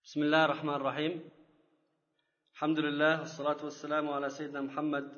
بسم الله الرحمن الرحيم الحمد لله والصلاة والسلام على سيدنا محمد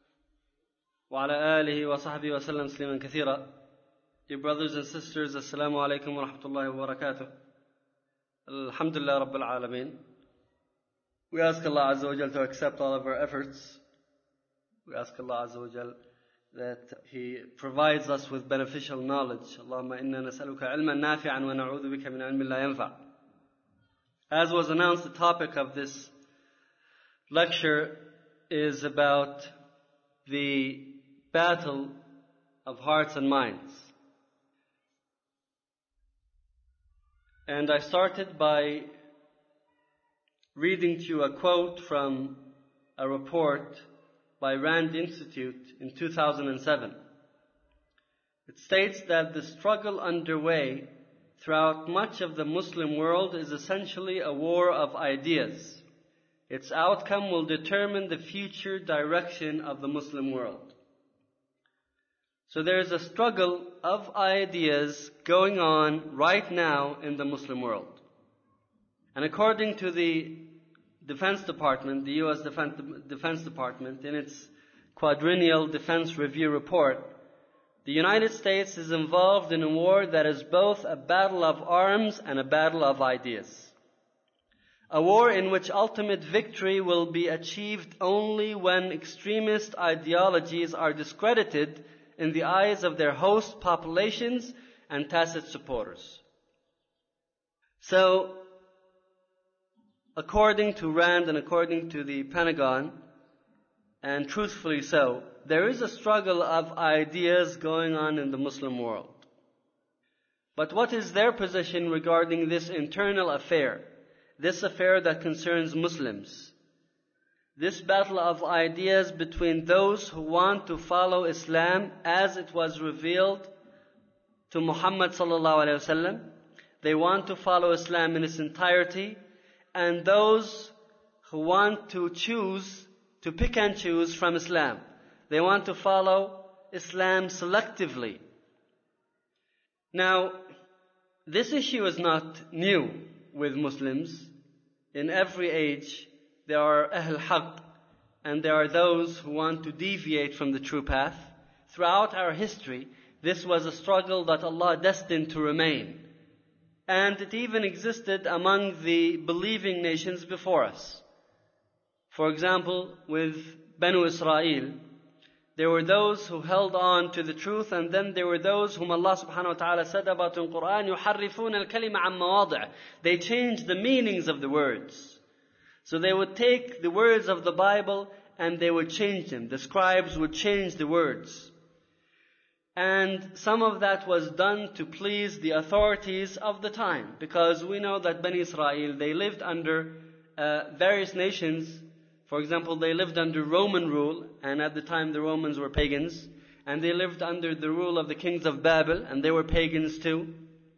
وعلى آله وصحبه وسلم تسليما كثيرا. Dear brothers and sisters, Assalamu alaikum wa rahmatullahi wa barakatuh. Alhamdulillah Rabbil Alameen. We ask Allah Azza wa Jal to accept all of our efforts. We ask Allah Azza wa Jal that He provides us with beneficial knowledge. Allahumma inna nas'aluka ilman nafi'an wa na'udhu bika min ilmin la yanfa'. As was announced, the topic of this lecture is about the battle of hearts and minds. And I started by reading to you a quote from a report by Rand Institute in 2007. It states that the struggle underway throughout much of the Muslim world is essentially a war of ideas. Its outcome will determine the future direction of the Muslim world. So there is a struggle of ideas going on right now in the Muslim world. And according to the Defense Department, the U.S. Defense Department, in its Quadrennial Defense Review report, the United States is involved in a war that is both a battle of arms and a battle of ideas. A war in which ultimate victory will be achieved only when extremist ideologies are discredited in the eyes of their host populations and tacit supporters. So, according to Rand and according to the Pentagon, and truthfully so, there is a struggle of ideas going on in the Muslim world. But what is their position regarding this internal affair, this affair that concerns Muslims? This battle of ideas between those who want to follow Islam as it was revealed to Muhammad sallallahu alaihi wasallam, they want to follow Islam in its entirety, and those who want to pick and choose from Islam. They want to follow Islam selectively. Now, this issue is not new with Muslims. In every age, there are Ahl Haqq, and there are those who want to deviate from the true path. Throughout our history, this was a struggle that Allah destined to remain. And it even existed among the believing nations before us. For example, with Banu Israel, there were those who held on to the truth, and then there were those whom Allah subhanahu wa ta'ala said about in Quran, يُحَرِّفُونَ الْكَلِمَ عَمْ مَوَاضِعِ. They changed the meanings of the words. So they would take the words of the Bible and they would change them. The scribes would change the words. And some of that was done to please the authorities of the time. Because we know that Bani Israel, they lived under various nations. For example, they lived under Roman rule, and at the time the Romans were pagans. And they lived under the rule of the kings of Babel, and they were pagans too.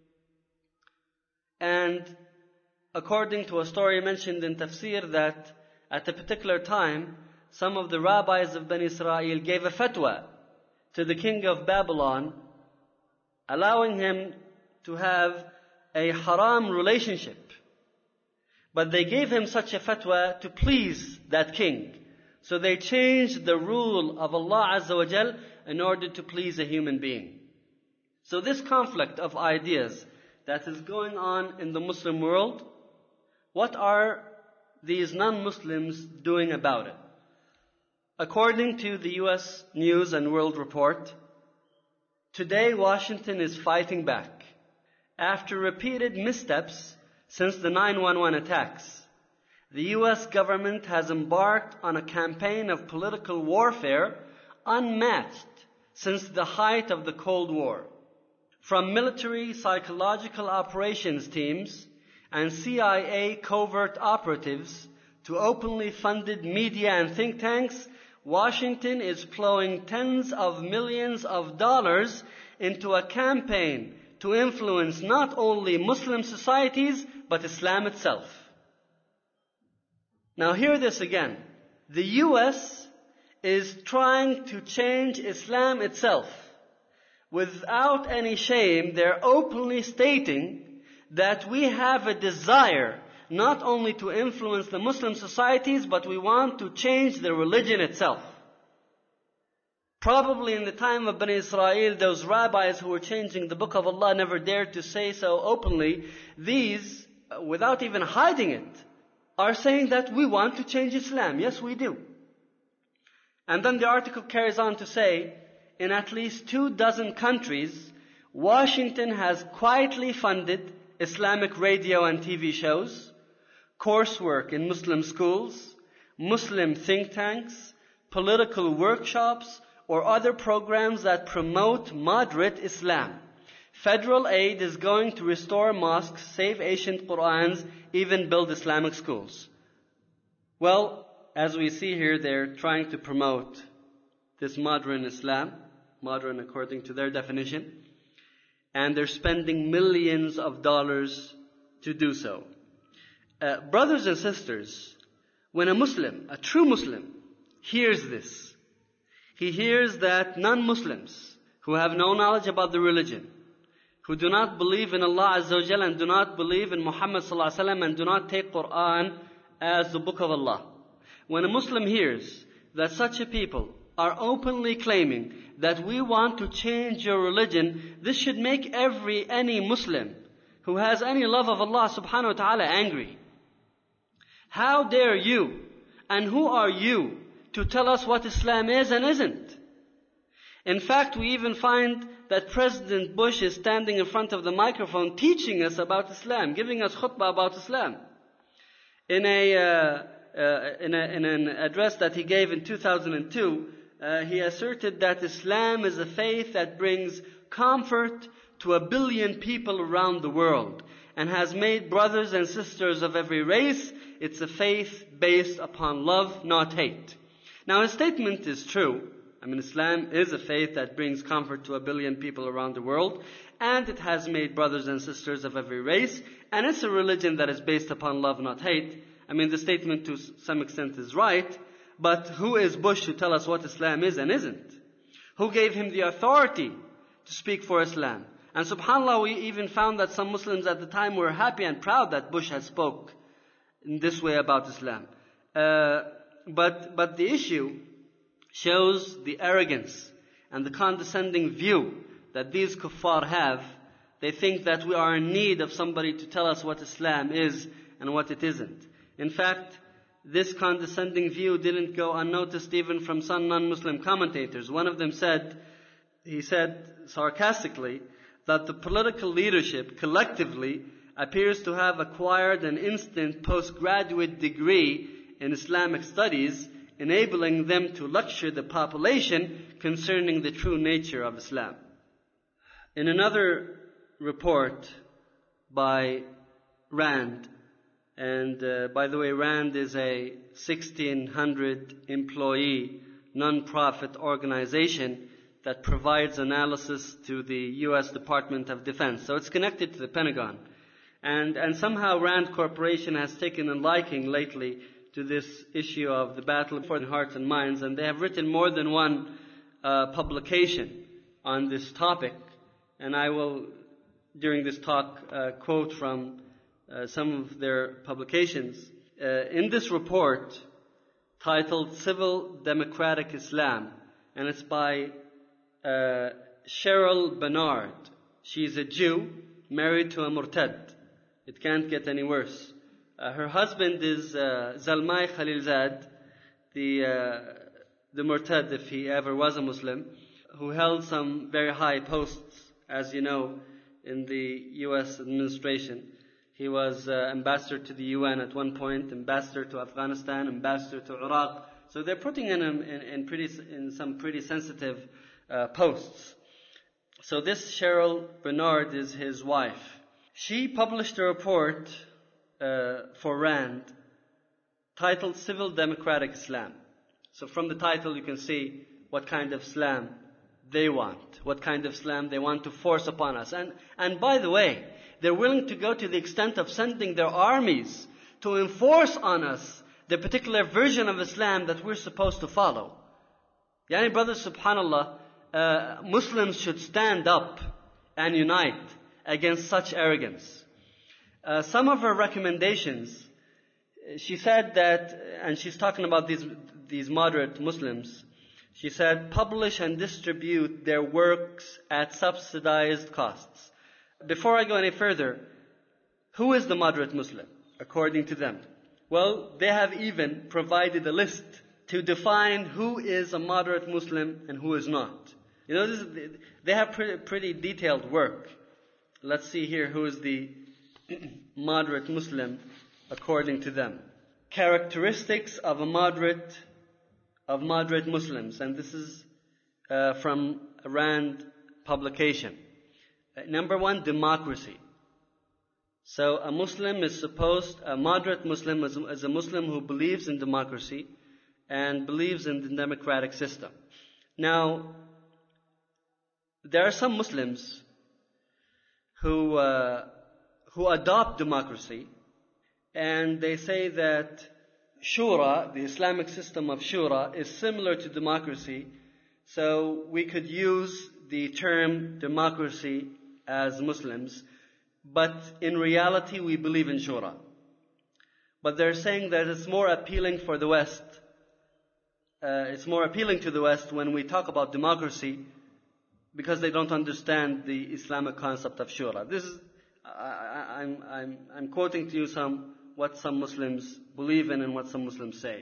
And according to a story mentioned in Tafsir, that at a particular time, some of the rabbis of Bani Israel gave a fatwa to the king of Babylon, allowing him to have a haram relationship. But they gave him such a fatwa to please that king. So they changed the rule of Allah Azza wa Jal in order to please a human being. So this conflict of ideas that is going on in the Muslim world, what are these non-Muslims doing about it? According to the U.S. News and World Report, today Washington is fighting back. After repeated missteps since the 9/11 attacks, the U.S. government has embarked on a campaign of political warfare unmatched since the height of the Cold War. From military psychological operations teams and CIA covert operatives to openly funded media and think tanks, Washington is plowing tens of millions of dollars into a campaign to influence not only Muslim societies, but Islam itself. Now hear this again. The U.S. is trying to change Islam itself. Without any shame, they're openly stating that we have a desire not only to influence the Muslim societies, but we want to change the religion itself. Probably in the time of Bani Israel, those rabbis who were changing the book of Allah never dared to say so openly. These, without even hiding it, are saying that we want to change Islam. Yes, we do. And then the article carries on to say, in at least 24 countries, Washington has quietly funded Islamic radio and TV shows, coursework in Muslim schools, Muslim think tanks, political workshops, or other programs that promote moderate Islam. Federal aid is going to restore mosques, save ancient Qur'ans, even build Islamic schools. Well, as we see here, they're trying to promote this modern Islam, modern according to their definition, and they're spending millions of dollars to do so. Brothers and sisters, when a Muslim, a true Muslim, hears this, he hears that non-Muslims who have no knowledge about the religion, who do not believe in Allah Azza wa Jalla and do not believe in Muhammad Sallallahu Alaihi Wasallam and do not take Quran as the book of Allah. When a Muslim hears that such a people are openly claiming that we want to change your religion, this should make any Muslim who has any love of Allah subhanahu wa ta'ala angry. How dare you, and who are you to tell us what Islam is and isn't? In fact, we even find that President Bush is standing in front of the microphone teaching us about Islam, giving us khutbah about Islam. In an address that he gave in 2002, he asserted that Islam is a faith that brings comfort to 1 billion people around the world and has made brothers and sisters of every race. It's a faith based upon love, not hate. Now, his statement is true. Islam is a faith that brings comfort to 1 billion people around the world, and it has made brothers and sisters of every race, and it's a religion that is based upon love, not hate. The statement to some extent is right, but who is Bush to tell us what Islam is and isn't? Who gave him the authority to speak for Islam? And subhanAllah, we even found that some Muslims at the time were happy and proud that Bush had spoke in this way about Islam. But the issue shows the arrogance and the condescending view that these kuffar have. They think that we are in need of somebody to tell us what Islam is and what it isn't. In fact, this condescending view didn't go unnoticed even from some non-Muslim commentators. One of them said sarcastically, that the political leadership collectively appears to have acquired an instant postgraduate degree in Islamic studies, enabling them to lecture the population concerning the true nature of Islam. In another report by RAND, and by the way, RAND is a 1,600 employee non-profit organization that provides analysis to the U.S. Department of Defense. So it's connected to the Pentagon. And somehow RAND Corporation has taken a liking lately to this issue of the battle for the hearts and minds, and they have written more than one publication on this topic. And I will, during this talk, quote from some of their publications. In this report, titled Civil Democratic Islam, and it's by Cheryl Bernard. She's a Jew married to a murtad. It can't get any worse. Her husband is Zalmay Khalilzad, the murtad, if he ever was a Muslim, who held some very high posts, as you know, in the U.S. administration. He was ambassador to the UN at one point, ambassador to Afghanistan, ambassador to Iraq. So they're putting him in some pretty sensitive posts. So this Cheryl Bernard is his wife. She published a report for RAND titled Civil Democratic Islam. So from the title you can see what kind of Islam they want, what kind of Islam they want to force upon us. And by the way, they're willing to go to the extent of sending their armies to enforce on us the particular version of Islam that we're supposed to follow. Yani brothers, subhanallah, Muslims should stand up and unite against such arrogance. Some of our recommendations she said that, and she's talking about these moderate Muslims, she said, publish and distribute their works at subsidized costs. Before I go any further, who is the moderate Muslim, according to them? Well, they have even provided a list to define who is a moderate Muslim and who is not. You know, they have pretty detailed work. Let's see here who is the moderate Muslim according to them. Characteristics of moderate Muslims, and this is from a RAND publication. Number one, democracy. So a moderate Muslim is a Muslim who believes in democracy and believes in the democratic system. Now, there are some Muslims who adopt democracy, and they say that Shura, the Islamic system of Shura, is similar to democracy, so we could use the term democracy as Muslims, but in reality we believe in Shura. But they're saying that it's more appealing for the West. It's more appealing to the West when we talk about democracy, because they don't understand the Islamic concept of Shura. This is, I'm quoting to you what some Muslims believe in and what some Muslims say.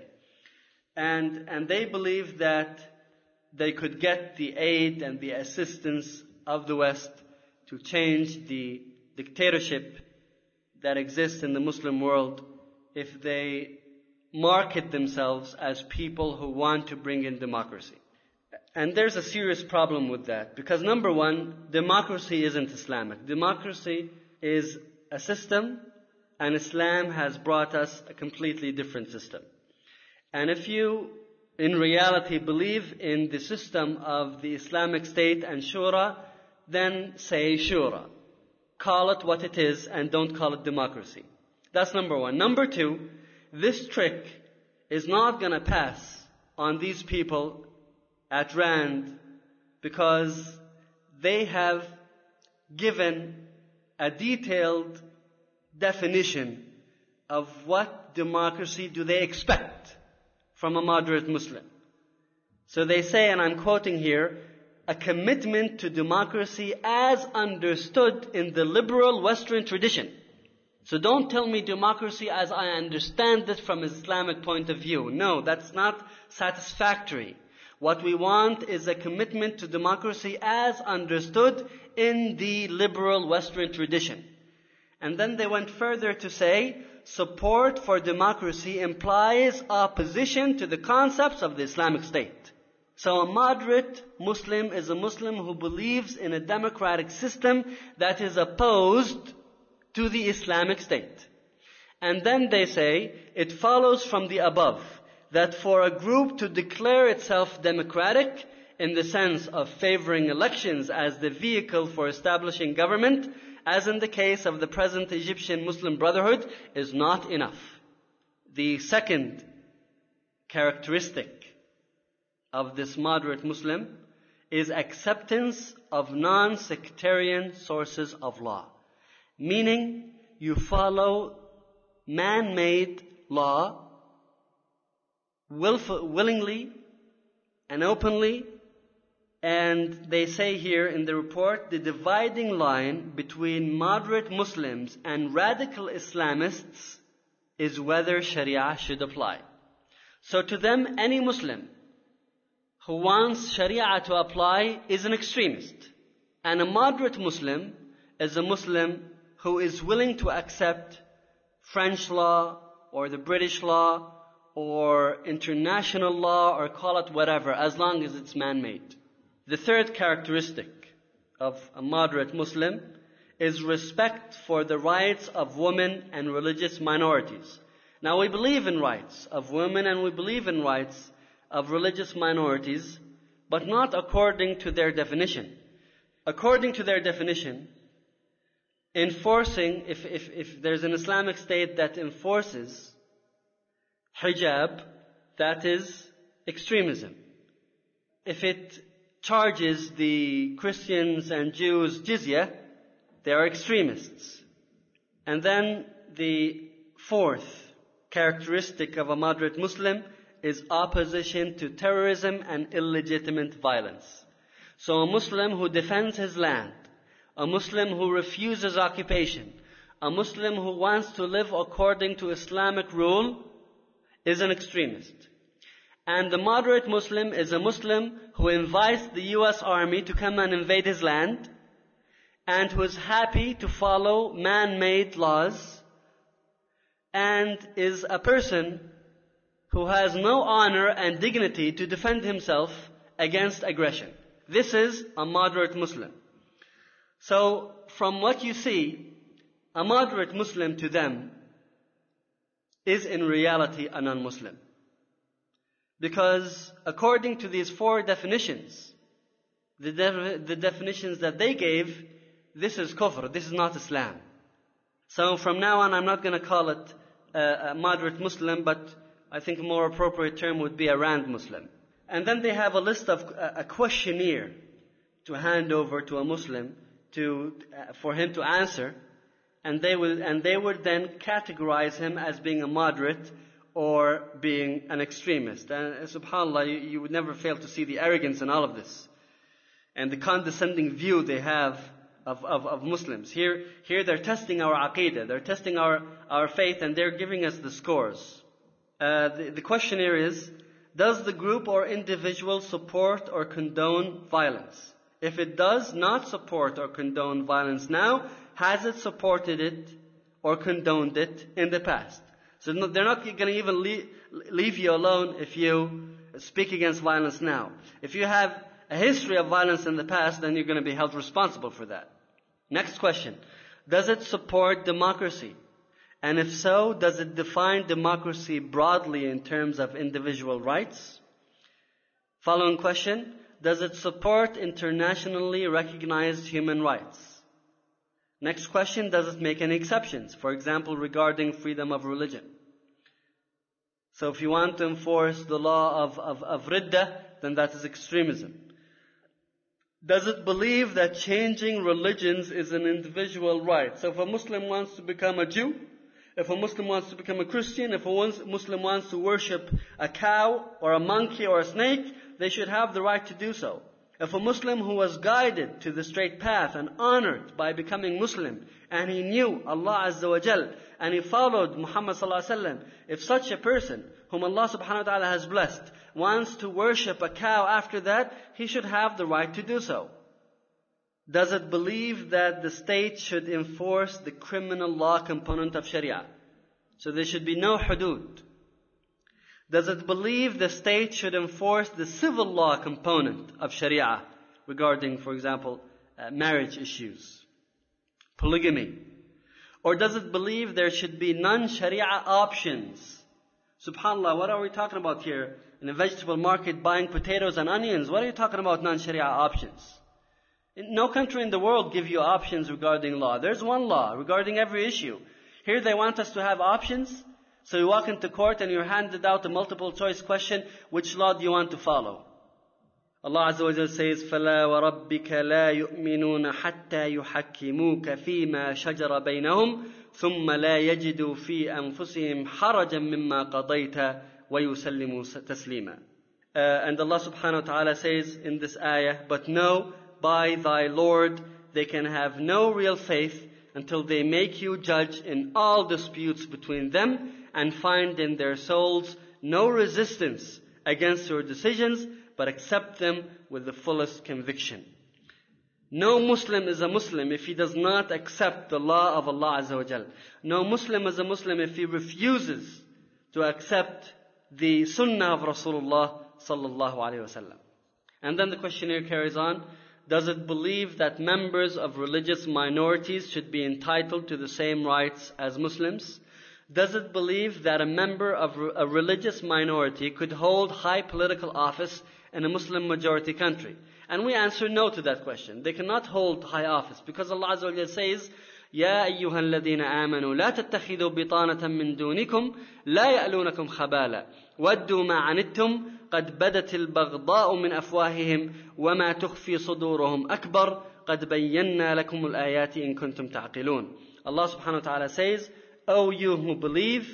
And they believe that they could get the aid and the assistance of the West to change the dictatorship that exists in the Muslim world if they market themselves as people who want to bring in democracy. And there's a serious problem with that, because number one, democracy isn't Islamic. Democracy is a system, and Islam has brought us a completely different system. And if you, in reality, believe in the system of the Islamic State and Shura, then say Shura. Call it what it is and don't call it democracy. That's number one. Number two, this trick is not going to pass on these people at RAND, because they have given a detailed definition of what democracy do they expect from a moderate Muslim. So they say, and I'm quoting here, a commitment to democracy as understood in the liberal Western tradition. So don't tell me democracy as I understand it from Islamic point of view. No, that's not satisfactory. What we want is a commitment to democracy as understood in the liberal Western tradition. And then they went further to say, support for democracy implies opposition to the concepts of the Islamic State. So a moderate Muslim is a Muslim who believes in a democratic system that is opposed to the Islamic State. And then they say, it follows from the above that for a group to declare itself democratic in the sense of favoring elections as the vehicle for establishing government, as in the case of the present Egyptian Muslim Brotherhood, is not enough. The second characteristic of this moderate Muslim is acceptance of non-sectarian sources of law. Meaning, you follow man-made law willingly and openly. And they say here in the report, the dividing line between moderate Muslims and radical Islamists is whether Sharia should apply. So to them, any Muslim who wants Sharia to apply is an extremist. And a moderate Muslim is a Muslim who is willing to accept French law or the British law or international law, or call it whatever, as long as it's man-made. The third characteristic of a moderate Muslim is respect for the rights of women and religious minorities. Now, we believe in rights of women and we believe in rights of religious minorities, but not according to their definition. According to their definition, enforcing, if there's an Islamic State that enforces hijab, that is extremism. If it charges the Christians and Jews jizya, they are extremists. And then the fourth characteristic of a moderate Muslim is opposition to terrorism and illegitimate violence. So a Muslim who defends his land, a Muslim who refuses occupation, a Muslim who wants to live according to Islamic rule is an extremist. And the moderate Muslim is a Muslim who invites the US Army to come and invade his land and who is happy to follow man-made laws and is a person who has no honor and dignity to defend himself against aggression. This is a moderate Muslim. So, from what you see, a moderate Muslim to them is in reality a non-Muslim. Because according to these four definitions, the definitions that they gave, this is kufr, this is not Islam. So from now on, I'm not going to call it a moderate Muslim, but I think a more appropriate term would be a rand Muslim. And then they have a list of a questionnaire to hand over to a Muslim for him to answer, and they would then categorize him as being a moderate or being an extremist. And subhanAllah, you would never fail to see the arrogance in all of this and the condescending view they have of Muslims. Here they're testing our aqeedah, they're testing our faith, and they're giving us the scores. The questionnaire is, does the group or individual support or condone violence? If it does not support or condone violence now, has it supported it or condoned it in the past? So they're not going to even leave you alone if you speak against violence now. If you have a history of violence in the past, then you're going to be held responsible for that. Next question. Does it support democracy? And if so, does it define democracy broadly in terms of individual rights? Following question. Does it support internationally recognized human rights? Next question. Does it make any exceptions? For example, regarding freedom of religion. So if you want to enforce the law of riddah, then that is extremism. Does it believe that changing religions is an individual right? So if a Muslim wants to become a Jew, if a Muslim wants to become a Christian, if a Muslim wants to worship a cow or a monkey or a snake, they should have the right to do so. If a Muslim who was guided to the straight path and honored by becoming Muslim, and he knew Allah Azza wa Jal, and he followed Muhammad Sallallahu Alaihi Wasallam, if such a person, whom Allah Subhanahu wa Ta'ala has blessed, wants to worship a cow after that, he should have the right to do so. Does it believe that the state should enforce the criminal law component of Sharia? So there should be no hudud. Does it believe the state should enforce the civil law component of Sharia regarding, for example, marriage issues, polygamy? Or does it believe there should be non-Sharia options? SubhanAllah, what are we talking about here? In a vegetable market buying potatoes and onions, what are you talking about non-Sharia options? No country in the world gives you options regarding law. There's one law regarding every issue. Here they want us to have options. So you walk into court and you're handed out a multiple choice question, which law do you want to follow? Allah Azza wa Jalla says, فَلَا وَرَبِّكَ لَا يُؤْمِنُونَ حَتَّى يُحَكِّمُوكَ فِي مَا شَجَرَ بَيْنَهُمْ ثُمَّ لَا يَجِدُوا فِي أَنفُسِهِمْ حَرَجًا مِمَّا قَضَيْتَ وَيُسَلِّمُوا تَسْلِيمًا. And Allah subhanahu wa ta'ala says in this ayah, but know, by thy Lord, they can have no real faith until they make you judge in all disputes between them and find in their souls no resistance against your decisions, but accept them with the fullest conviction. No Muslim is a Muslim if he does not accept the law of Allah Azza wa Jal. No Muslim is a Muslim if he refuses to accept the Sunnah of Rasulullah Sallallahu Alaihi Wasallam. And then the questionnaire carries on. Does it believe that members of religious minorities should be entitled to the same rights as Muslims? Does it believe that a member of a religious minority could hold high political office in a Muslim majority country? And we answer no to that question. They cannot hold high office because Allah Azza wa Jalla says, يا أيها الذين آمنوا لا تتخذوا بطانة من دونكم لا يألونكم خبالا ودوا ما عنتم قد بدت البغضاء من أفواههم وما تخفي صدورهم أكبر قد بينا لكم الآيات إن كنتم تعقلون. Allah subhanahu wa ta'ala says, O you who believe,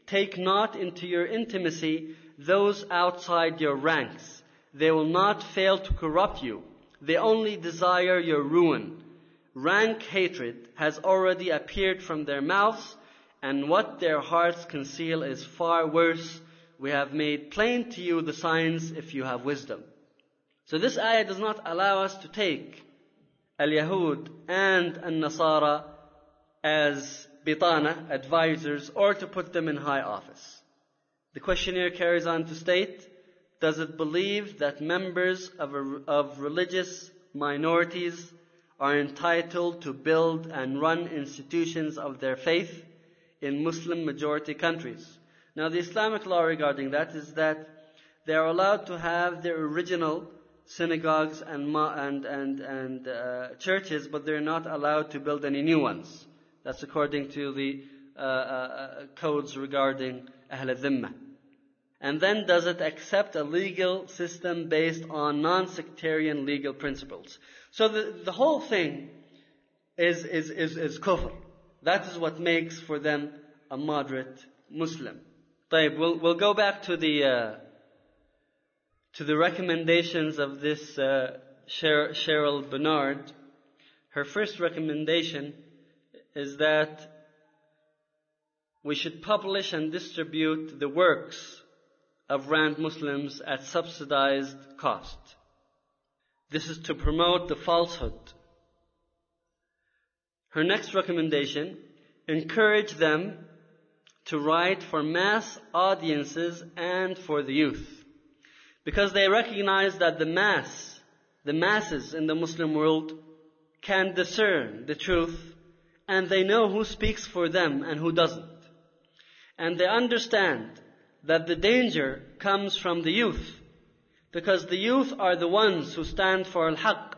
take not into your intimacy those outside your ranks. They will not fail to corrupt you. They only desire your ruin. Rank hatred has already appeared from their mouths, and what their hearts conceal is far worse. We have made plain to you the signs if you have wisdom. So this ayah does not allow us to take al-Yahud and al-Nasara as bitana, advisors, or to put them in high office. The questionnaire carries on to state, does it believe that members of religious minorities are entitled to build and run institutions of their faith in Muslim majority countries? Now the Islamic law regarding that is that they are allowed to have their original synagogues and churches, but they're not allowed to build any new ones. That's according to the codes regarding Ahl al-Dhimma. And then does it accept a legal system based on non-sectarian legal principles? So the whole thing is kufr. That is what makes for them a moderate Muslim. We'll go back to the recommendations of this Cheryl Bernard. Her first recommendation is that we should publish and distribute the works of Rand Muslims at subsidized cost. This is to promote the falsehood. Her next recommendation, encourage them to write for mass audiences and for the youth. Because they recognize that the masses in the Muslim world can discern the truth, and they know who speaks for them and who doesn't. And they understand that the danger comes from the youth, because the youth are the ones who stand for al-haq.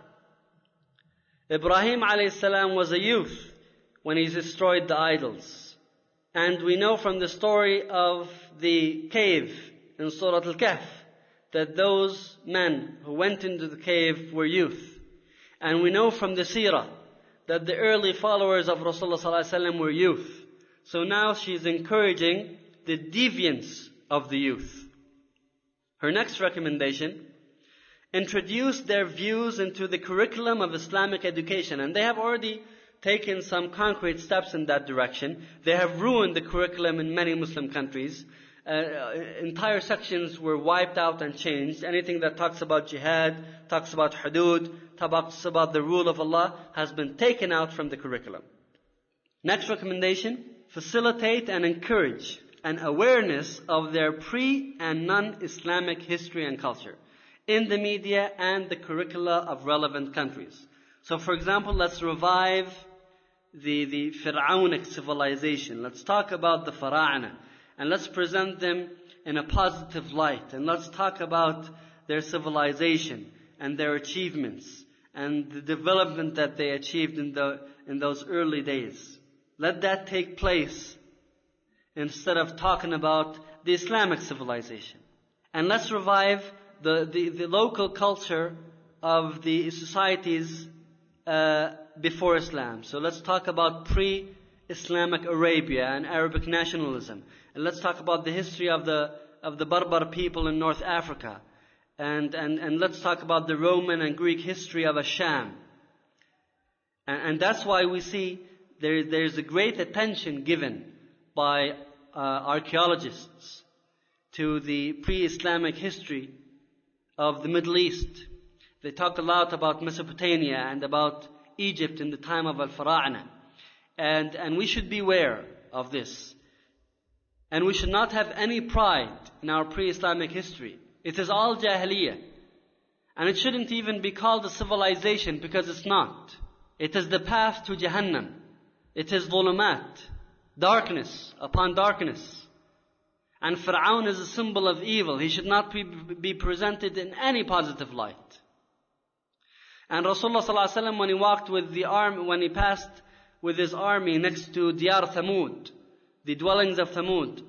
Ibrahim alayhi salam was a youth when he destroyed the idols. And we know from the story of the cave in Surah Al-Kahf that those men who went into the cave were youth. And we know from the seerah that the early followers of Rasulullah sallallahu alaihi wasallam were youth. So now she's encouraging the deviance of the youth. Her next recommendation, introduce their views into the curriculum of Islamic education. And they have already taken some concrete steps in that direction. They have ruined the curriculum in many Muslim countries. Entire sections were wiped out and changed. Anything that talks about jihad, talks about hudud, talks about the rule of Allah has been taken out from the curriculum. Next recommendation, facilitate and encourage an awareness of their pre- and non-Islamic history and culture in the media and the curricula of relevant countries. So for example, let's revive the Fir'aunic civilization. Let's talk about the Fara'ana, and let's present them in a positive light, and let's talk about their civilization and their achievements and the development that they achieved in those early days. Let that take place instead of talking about the Islamic civilization. And let's revive the local culture of the societies before Islam. So let's talk about pre-Islamic Arabia and Arabic nationalism. And let's talk about the history of the Barbar people in North Africa. And let's talk about the Roman and Greek history of Asham. And that's why we see there's a great attention given by archaeologists to the pre-Islamic history of the Middle East. They talk a lot about Mesopotamia and about Egypt in the time of Al-Fara'ana. And we should beware of this. And we should not have any pride in our pre-Islamic history. It is all Jahiliyyah. And it shouldn't even be called a civilization, because it's not. It is the path to Jahannam. It is dhulumat, darkness upon darkness. And Fir'aun is a symbol of evil. He should not be presented in any positive light. And Rasulullah sallallahu alaihi wasallam, when he walked with the army, when he passed with his army next to Diyar Thamud, the dwellings of Thamud,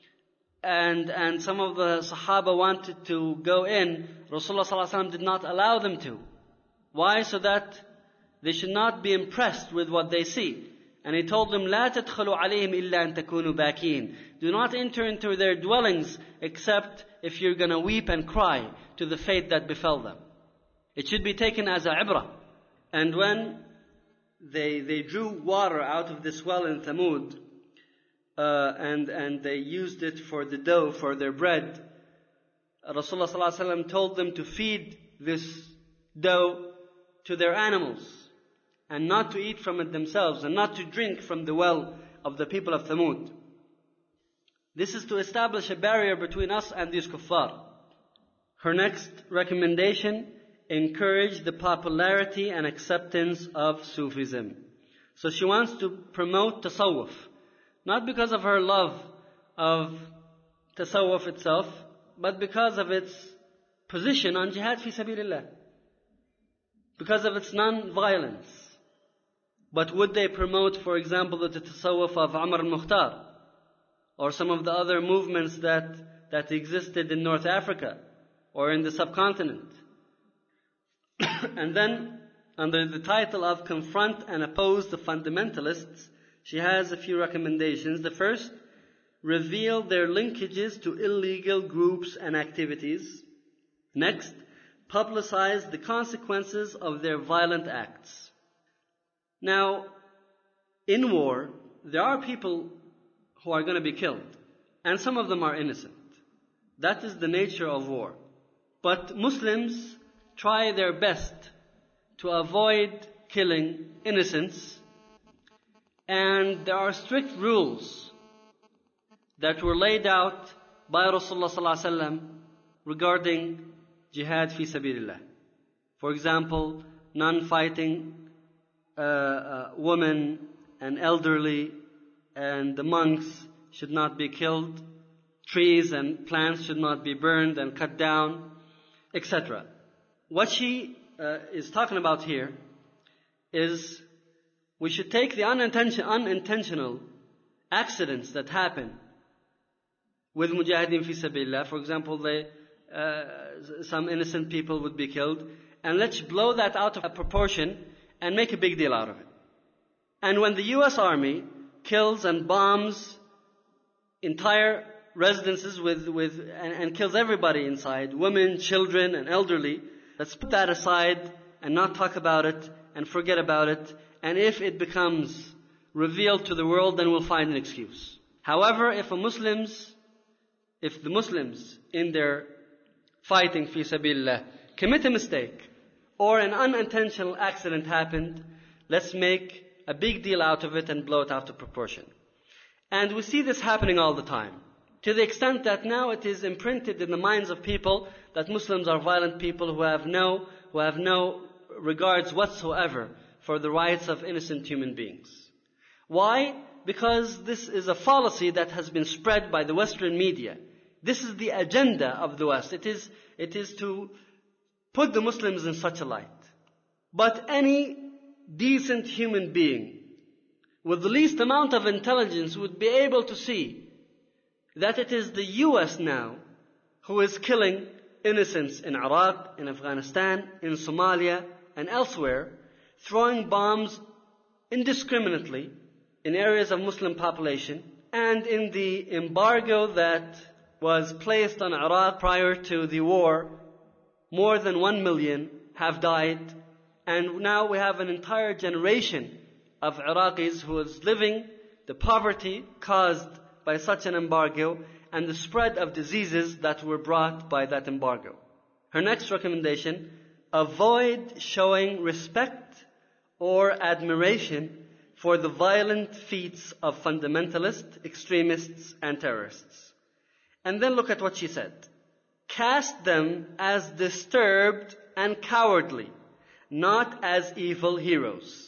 and some of the Sahaba wanted to go in, Rasulullah sallallahu alaihi wasallam did not allow them to. Why? So that they should not be impressed with what they see. And he told them, لا تدخلوا عليهم إلا أن تكونوا باكين. Do not enter into their dwellings except if you're going to weep and cry to the fate that befell them. It should be taken as a ibrah. And when they drew water out of this well in Thamud, and they used it for the dough, for their bread, Rasulullah ﷺ told them to feed this dough to their animals, and not to eat from it themselves, and not to drink from the well of the people of Thamud. This is to establish a barrier between us and these kuffar. Her next recommendation: encourage the popularity and acceptance of Sufism. So she wants to promote tasawwuf, not because of her love of tasawwuf itself, but because of its position on jihad fi sabilillah, because of its non-violence. But would they promote, for example, the tasawwuf of Umar al-Mukhtar, or some of the other movements that existed in North Africa or in the subcontinent? And then, under the title of Confront and Oppose the Fundamentalists, she has a few recommendations. The first: reveal their linkages to illegal groups and activities. Next, publicize the consequences of their violent acts. Now, in war, there are people who are going to be killed, and some of them are innocent. That is the nature of war. But Muslims try their best to avoid killing innocents, and there are strict rules that were laid out by Rasulullah ﷺ regarding jihad fi sabilillah. For example, non-fighting women and elderly and the monks should not be killed. Trees and plants should not be burned and cut down, etc. What she is talking about here is we should take the unintentional accidents that happen with mujahideen fi sabilillah. For example, some innocent people would be killed, and let's blow that out of proportion and make a big deal out of it. And when the US Army kills and bombs entire residences and kills everybody inside, women, children, and elderly, let's put that aside and not talk about it and forget about it. And if it becomes revealed to the world, then we'll find an excuse. However, if the Muslims in their fighting fi sabilillah commit a mistake, or an unintentional accident happened, let's make a big deal out of it and blow it out of proportion. And we see this happening all the time, to the extent that now it is imprinted in the minds of people that Muslims are violent people who have no regards whatsoever for the rights of innocent human beings. Why? Because this is a fallacy that has been spread by the Western media. This is the agenda of the West. It is to put the Muslims in such a light. But any decent human being with the least amount of intelligence would be able to see that it is the US now who is killing innocents in Iraq, in Afghanistan, in Somalia, and elsewhere, throwing bombs indiscriminately in areas of Muslim population. And in the embargo that was placed on Iraq prior to the war, more than 1 million have died. And now we have an entire generation of Iraqis who is living the poverty caused by such an embargo and the spread of diseases that were brought by that embargo. Her next recommendation: avoid showing respect or admiration for the violent feats of fundamentalists, extremists, and terrorists. And then look at what she said. Cast them as disturbed and cowardly, not as evil heroes.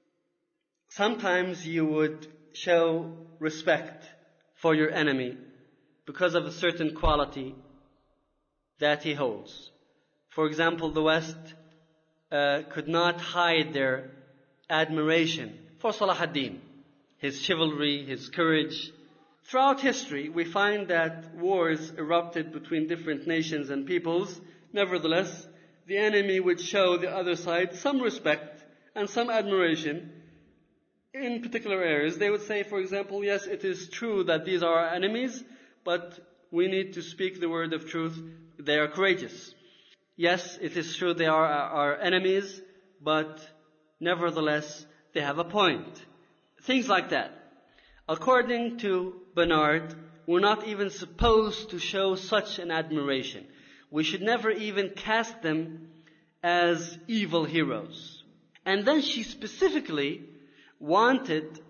Sometimes you would show respect for your enemy because of a certain quality that he holds. For example, the West could not hide their admiration for Salah ad-Din, his chivalry, his courage. Throughout history, we find that wars erupted between different nations and peoples. Nevertheless, the enemy would show the other side some respect and some admiration in particular areas. They would say, for example, yes, it is true that these are our enemies, but we need to speak the word of truth. They are courageous. Yes, it is true they are our enemies, but nevertheless, they have a point. Things like that. According to Bernard, we're not even supposed to show such an admiration. We should never even cast them as evil heroes. And then she specifically wanted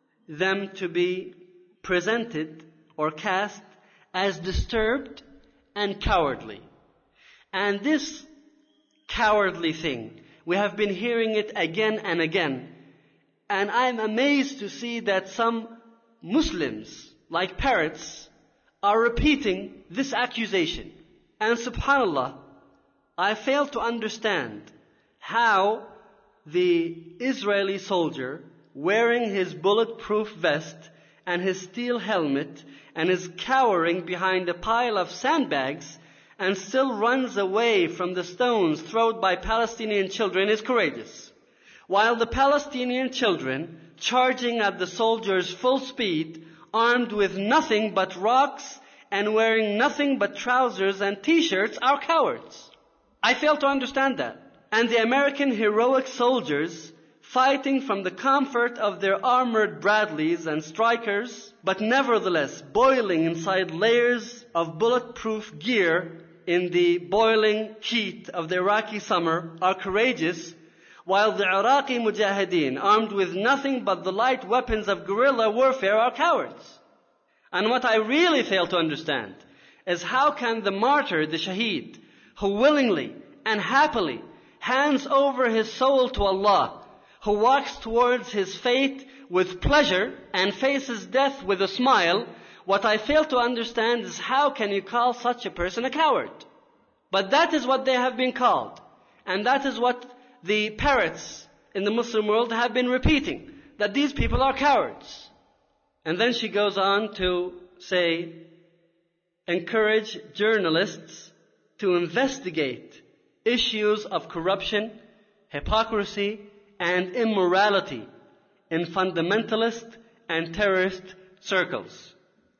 them to be presented or cast as disturbed and cowardly. And this cowardly thing, we have been hearing it again and again. And I'm amazed to see that some Muslims, like parrots, are repeating this accusation. And subhanallah, I fail to understand how the Israeli soldier, wearing his bulletproof vest and his steel helmet and is cowering behind a pile of sandbags and still runs away from the stones thrown by Palestinian children, is courageous. While the Palestinian children, charging at the soldiers full speed, armed with nothing but rocks and wearing nothing but trousers and t-shirts, are cowards. I fail to understand that. And the American heroic soldiers, fighting from the comfort of their armored Bradleys and Strykers, but nevertheless boiling inside layers of bulletproof gear in the boiling heat of the Iraqi summer, are courageous, while the Iraqi mujahideen, armed with nothing but the light weapons of guerrilla warfare, are cowards. And what I really fail to understand is how can the martyr, the shaheed, who willingly and happily hands over his soul to Allah, who walks towards his fate with pleasure and faces death with a smile, what I fail to understand is how can you call such a person a coward? But that is what they have been called. And that is what the parrots in the Muslim world have been repeating, that these people are cowards. And then she goes on to say, encourage journalists to investigate issues of corruption, hypocrisy, and immorality in fundamentalist and terrorist circles.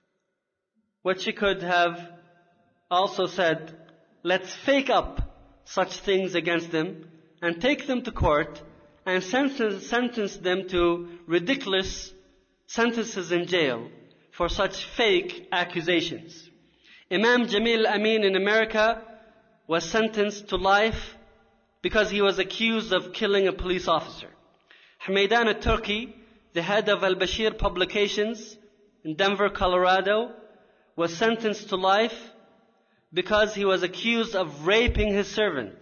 What she could have also said, let's fake up such things against them and take them to court and sentence them to ridiculous sentences in jail for such fake accusations. Imam Jamil Amin in America was sentenced to life because he was accused of killing a police officer. Hameidan al-Turki, the head of Al-Bashir Publications in Denver, Colorado, was sentenced to life because he was accused of raping his servant.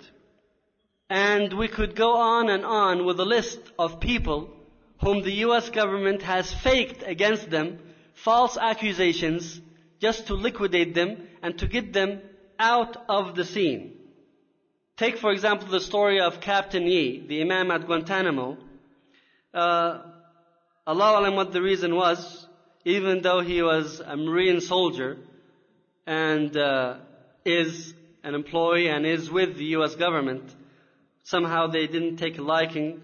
And we could go on and on with a list of people whom the US government has faked against them false accusations just to liquidate them and to get them out of the scene. Take, for example, the story of Captain Yi, the Imam at Guantanamo. Allah alam what the reason was, even though he was a Marine soldier and is an employee and is with the US government, somehow they didn't take a liking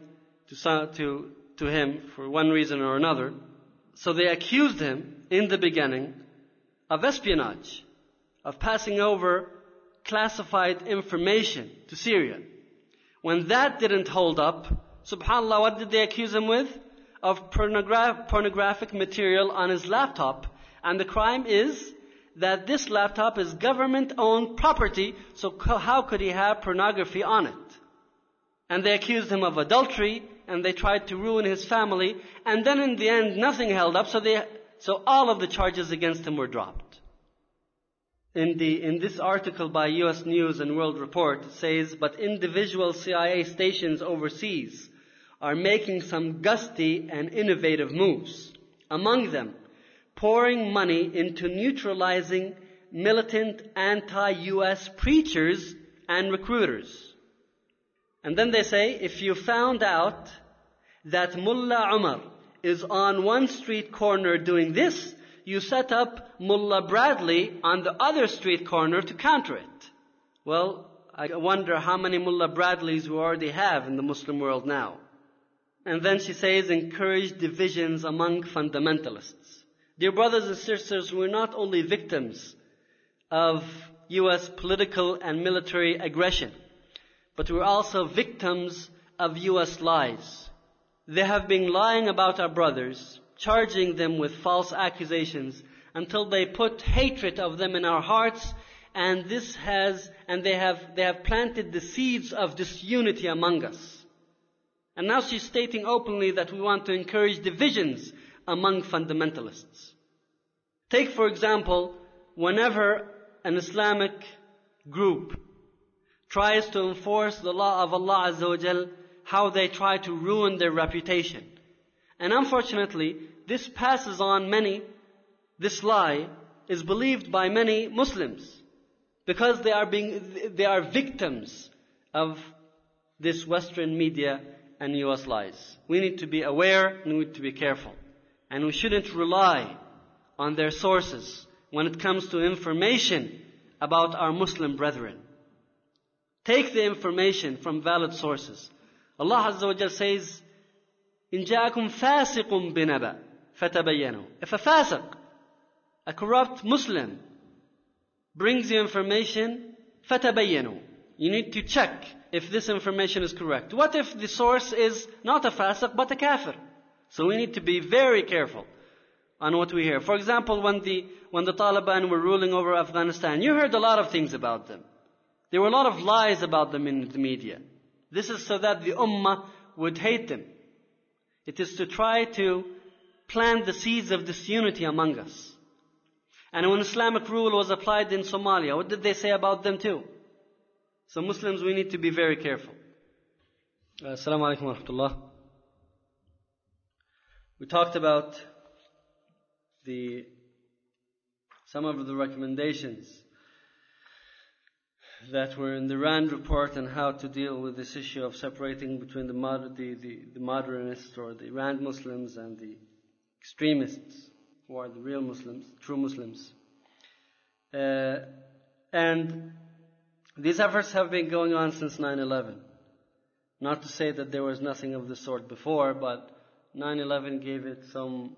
to him for one reason or another. So they accused him in the beginning of espionage, of passing over classified information to Syria. When that didn't hold up, subhanAllah, what did they accuse him with? Of pornographic material on his laptop. And the crime is that this laptop is government-owned property, so how could he have pornography on it? And they accused him of adultery, and they tried to ruin his family, and then in the end nothing held up, so all of the charges against him were dropped. In this article by US News and World Report, it says, but individual CIA stations overseas are making some gusty and innovative moves. Among them, pouring money into neutralizing militant anti-US preachers and recruiters. And then they say, if you found out that Mullah Umar is on one street corner doing this, you set up Mullah Bradley on the other street corner to counter it. Well, I wonder how many Mullah Bradleys we already have in the Muslim world now. And then she says, encourage divisions among fundamentalists. Dear brothers and sisters, we're not only victims of U.S. political and military aggression, but we're also victims of U.S. lies. They have been lying about our brothers, charging them with false accusations until they put hatred of them in our hearts, and they have planted the seeds of disunity among us. And now she's stating openly that we want to encourage divisions among fundamentalists. Take, for example, whenever an Islamic group tries to enforce the law of Allah Azza wa Jal, how they try to ruin their reputation. And unfortunately, this lie is believed by many Muslims because they are victims of this Western media and US lies. We need to be aware and we need to be careful. And we shouldn't rely on their sources when it comes to information about our Muslim brethren. Take the information from valid sources. Allah Azza wa Jal says, إِن جَاءَكُمْ فَاسِقٌ بِنَبَأٍ فَتَبَيَّنُوا. If a fasiq, a corrupt Muslim, brings you information, فَتَبَيَّنُوا. You need to check if this information is correct. What if the source is not a fasiq but a kafir? So we need to be very careful on what we hear. For example, when the Taliban were ruling over Afghanistan, you heard a lot of things about them. There were a lot of lies about them in the media. This is so that the ummah would hate them. It is to try to plant the seeds of disunity among us. And when Islamic rule was applied in Somalia, what did they say about them too? So Muslims, we need to be very careful. Assalamu alaikum wa rahmatullah. We talked about some of the recommendations that were in the RAND report on how to deal with this issue of separating between the modernists or the RAND Muslims and the extremists who are the real Muslims, true Muslims. And these efforts have been going on since 9/11. Not to say that there was nothing of the sort before, but 9/11 gave it some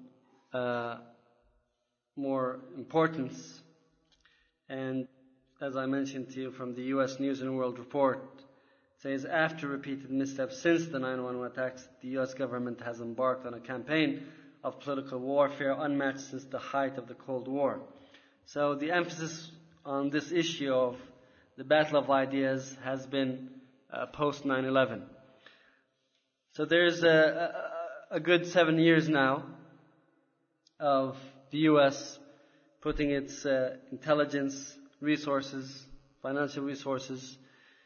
more importance. And as I mentioned to you from the U.S. News and World Report, it says, after repeated missteps since the 9/11 attacks, the U.S. government has embarked on a campaign of political warfare unmatched since the height of the Cold War. So the emphasis on this issue of the battle of ideas has been post 9/11. So there's a good 7 years now of the U.S. putting its intelligence resources, financial resources,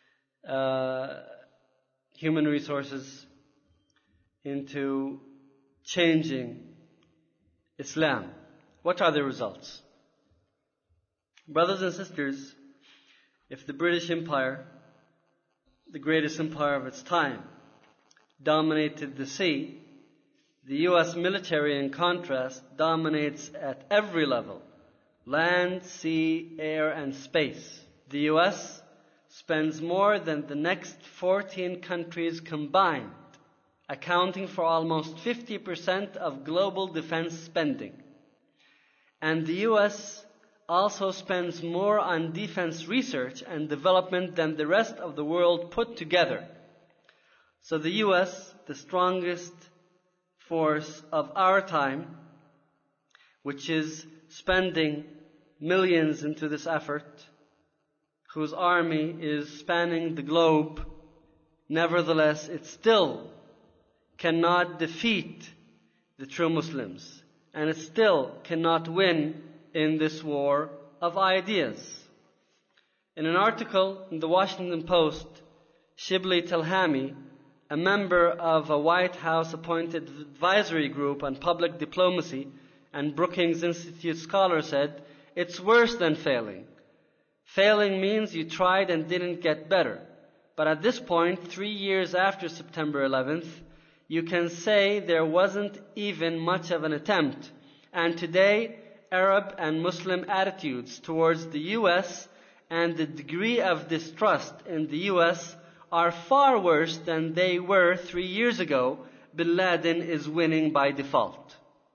human resources into changing Islam. What are the results? Brothers and sisters, if the British Empire, the greatest empire of its time, dominated the sea, the U.S. military, in contrast, dominates at every level: land, sea, air, and space. The U.S. spends more than the next 14 countries combined, accounting for almost 50% of global defense spending. And the U.S. also spends more on defense research and development than the rest of the world put together. So the U.S., the strongest force of our time, which is spending millions into this effort, whose army is spanning the globe, nevertheless, it still cannot defeat the true Muslims, and it still cannot win in this war of ideas. In an article in the Washington Post, Shibli Telhami, a member of a White House appointed advisory group on public diplomacy and Brookings Institute scholar, said, "It's worse than failing. Failing means you tried and didn't get better. But at this point, 3 years after September 11th, you can say there wasn't even much of an attempt. And today, Arab and Muslim attitudes towards the U.S. and the degree of distrust in the U.S. are far worse than they were 3 years ago, Bin Laden is winning by default.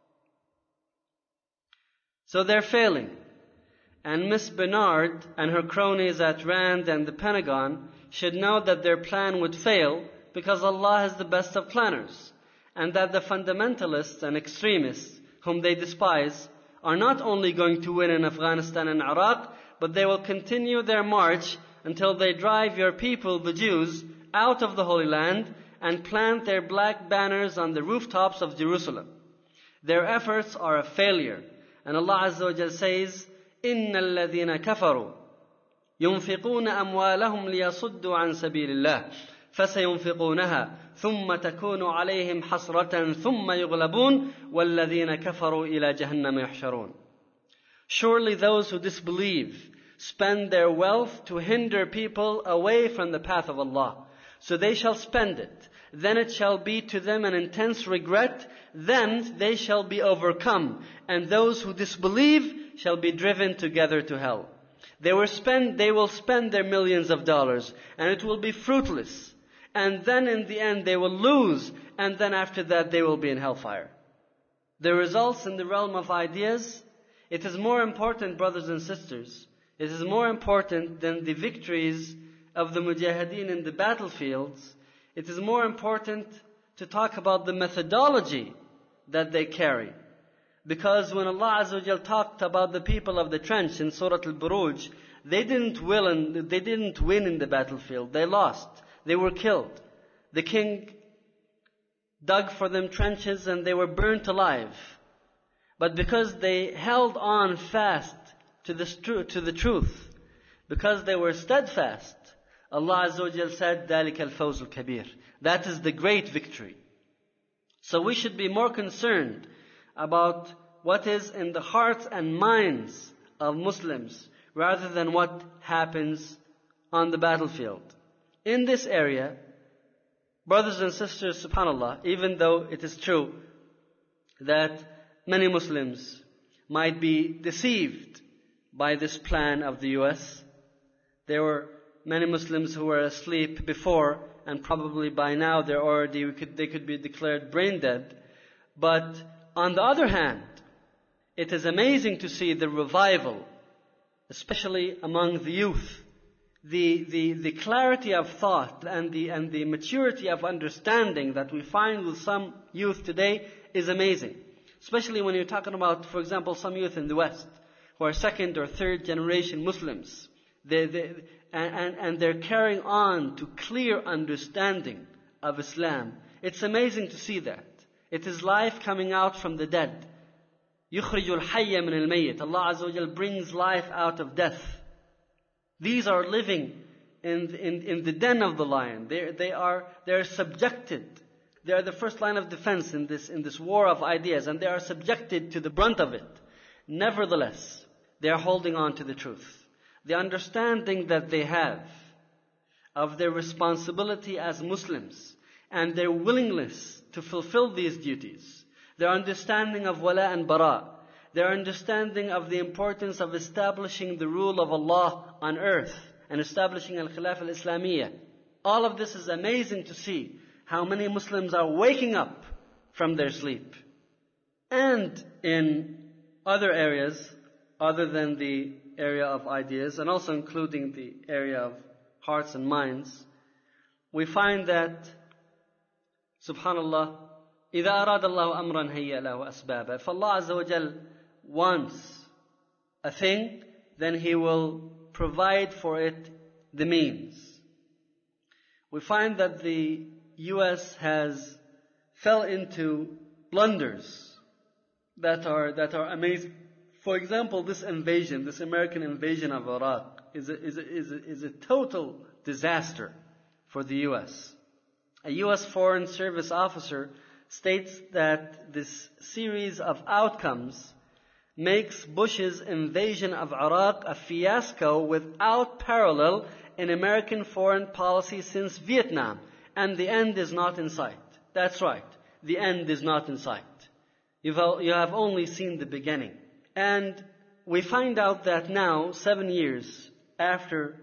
So they're failing. And Miss Bernard and her cronies at RAND and the Pentagon should know that their plan would fail because Allah is the best of planners, and that the fundamentalists and extremists whom they despise are not only going to win in Afghanistan and Iraq, but they will continue their march until they drive your people, the Jews, out of the Holy Land and plant their black banners on the rooftops of Jerusalem. Their efforts are a failure. And Allah Azza wa Jal says, إِنَّ الَّذِينَ كَفَرُوا يُنْفِقُونَ أَمْوَالَهُمْ لِيَصُدُّوا عَنْ سَبِيلِ اللَّهِ فَسَيُنْفِقُونَهَا ثُمَّ تَكُونُ عَلَيْهِمْ حَسْرَةً ثُمَّ يُغْلَبُونَ وَالَّذِينَ كَفَرُوا إِلَى جَهَنَّمَ يُحْشَرُونَ. Surely those who disbelieve spend their wealth to hinder people away from the path of Allah. So they shall spend it. Then it shall be to them an intense regret. Then they shall be overcome. And those who disbelieve shall be driven together to hell. They will spend their millions of dollars, and it will be fruitless. And then in the end they will lose. And then after that they will be in hellfire. The results in the realm of ideas, it is more important, brothers and sisters, it is more important than the victories of the mujahideen in the battlefields. It is more important to talk about the methodology that they carry. Because when Allah Azza wa Jal talked about the people of the trench in Surah Al-Buruj, they didn't win in the battlefield. They lost. They were killed. The king dug for them trenches and they were burnt alive. But because they held on fast to the truth, because they were steadfast, Allah Azza wa Jal said, ذَلِكَ الْفَوْزُ الْكَبِيرُ. That is the great victory. So we should be more concerned about what is in the hearts and minds of Muslims rather than what happens on the battlefield. In this area, brothers and sisters, subhanAllah, even though it is true that many Muslims might be deceived by this plan of the US, there were many Muslims who were asleep before, and probably by now they could be declared brain dead. But on the other hand, it is amazing to see the revival, especially among the youth. The clarity of thought and the maturity of understanding that we find with some youth today is amazing. Especially when you're talking about, for example, some youth in the West who are second or third generation Muslims. And they're carrying on to clear understanding of Islam. It's amazing to see that. It is life coming out from the dead. يُخْرِجُ الْحَيَّ مِنَ الْمَيِّتِ. Allah Azza wa Jal brings life out of death. These are living in the den of the lion. They're subjected. They are the first line of defense in this war of ideas, and they are subjected to the brunt of it. Nevertheless, they are holding on to the truth. The understanding that they have of their responsibility as Muslims and their willingness to fulfill these duties, their understanding of wala and bara, their understanding of the importance of establishing the rule of Allah on earth and establishing al-Khilafah al-Islamiyya. All of this is amazing to see how many Muslims are waking up from their sleep. And in other areas, other than the area of ideas, and also including the area of hearts and minds, we find that, subhanallah, إِذَا أَرَادَ اللَّهُ أَمْرًا هَيَّأَ لَهُ أَسْبَابًا. If Allah Azza wa Jal wants a thing, then He will provide for it the means. We find that the US has fell into blunders that are amazing. For example, this American invasion of Iraq is a total disaster for the US. A US Foreign Service officer states that this series of outcomes makes Bush's invasion of Iraq a fiasco without parallel in American foreign policy since Vietnam, and the end is not in sight. That's right, the end is not in sight. You have only seen the beginning. And we find out that now, 7 years after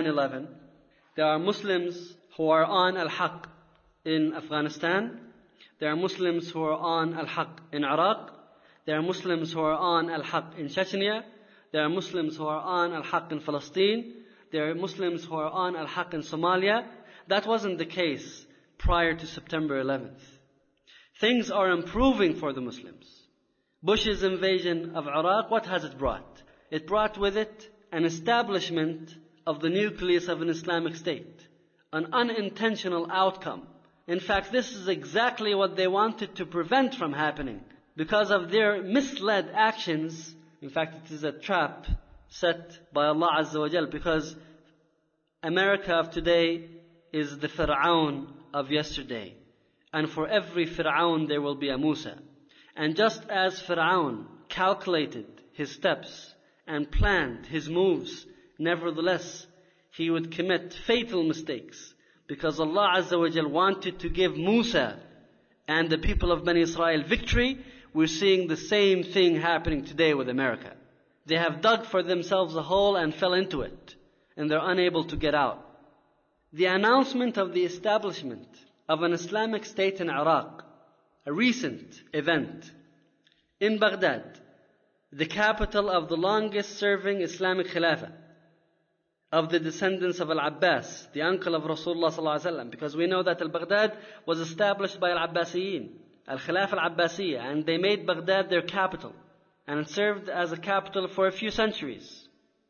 9/11, there are Muslims who are on al-Haqq in Afghanistan, There are Muslims who are on Al-Haq in Iraq. There are Muslims who are on Al-Haq in Chechnya. There are Muslims who are on Al-Haq in Palestine. There are Muslims who are on Al-Haq in Somalia. That wasn't the case prior to September 11th. Things are improving for the Muslims. Bush's invasion of Iraq, what has it brought? It brought with it an establishment of the nucleus of an Islamic State. An unintentional outcome. In fact, this is exactly what they wanted to prevent from happening. Because of their misled actions, in fact it is a trap set by Allah Azza wa Jal, because America of today is the Fir'aun of yesterday. And for every Fir'aun there will be a Musa. And just as Fir'aun calculated his steps and planned his moves, nevertheless he would commit fatal mistakes. Because Allah Azza wa Jal wanted to give Musa and the people of Bani Israel victory, we're seeing the same thing happening today with America. They have dug for themselves a hole and fell into it, and they're unable to get out. The announcement of the establishment of an Islamic State in Iraq, a recent event, in Baghdad, the capital of the longest serving Islamic Khilafah, of the descendants of Al-Abbas, the uncle of Rasulullah sallallahu alaihi wasallam, because we know that Al-Baghdad was established by Al-Abbasiyin, Al-Khilafah Al-Abbasiyya, and they made Baghdad their capital, and it served as a capital for a few centuries.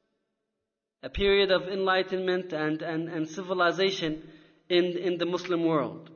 A period of enlightenment and civilization in the Muslim world.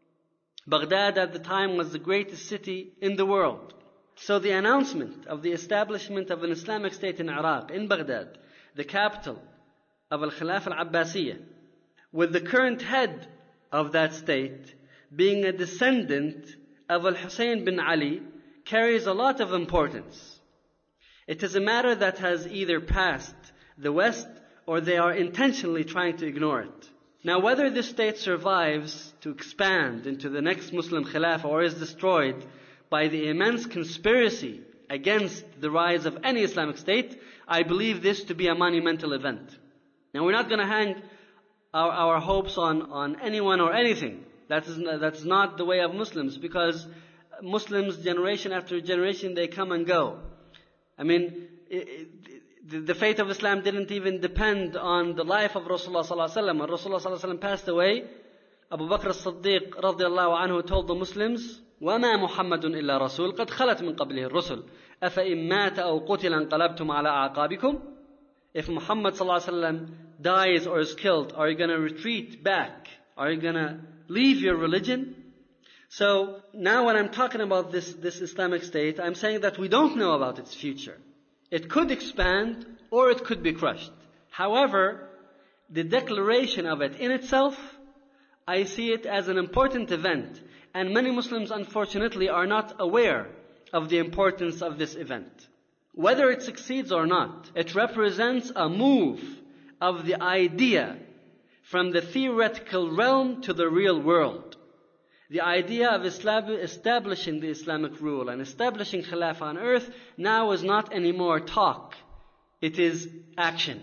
Baghdad at the time was the greatest city in the world. So the announcement of the establishment of an Islamic State in Iraq, in Baghdad, the capital of Al-Khilafah Al-Abbasiyya, with the current head of that state being a descendant of Al-Hussein bin Ali, carries a lot of importance. It is a matter that has either passed the West or they are intentionally trying to ignore it. Now, whether this state survives to expand into the next Muslim Khilafah or is destroyed by the immense conspiracy against the rise of any Islamic state, I believe this to be a monumental event. Now, we're not going to hang our hopes on anyone or anything. That's not the way of Muslims, because Muslims, generation after generation, they come and go. I mean, the faith of Islam didn't even depend on the life of Rasulullah sallallahu alaihi wasallam. When Rasulullah sallallahu alaihi wasallam passed away, Abu Bakr as-Siddiq radiallahu anhu told the Muslims, وَمَا مُحَمَّدٌ إِلَّا رَسُولٌ قَدْ خَلَتْ مِنْ قَبْلِهِ الرُّسُلُ أَفَإِن مَّاتَ أَوْ قُتِلَ انقَلَبْتُمْ عَلَىٰ أَعْقَابِكُمْ. If Muhammad sallallahu alaihi wasallam dies or is killed, are you going to retreat back? Are you going to leave your religion? So now when I'm talking about this Islamic State, I'm saying that we don't know about its future. It could expand or it could be crushed. However, the declaration of it in itself, I see it as an important event. And many Muslims, unfortunately, are not aware of the importance of this event. Whether it succeeds or not, it represents a move of the idea from the theoretical realm to the real world. The idea of establishing the Islamic rule and establishing Khilafah on earth now is not anymore talk. It is action.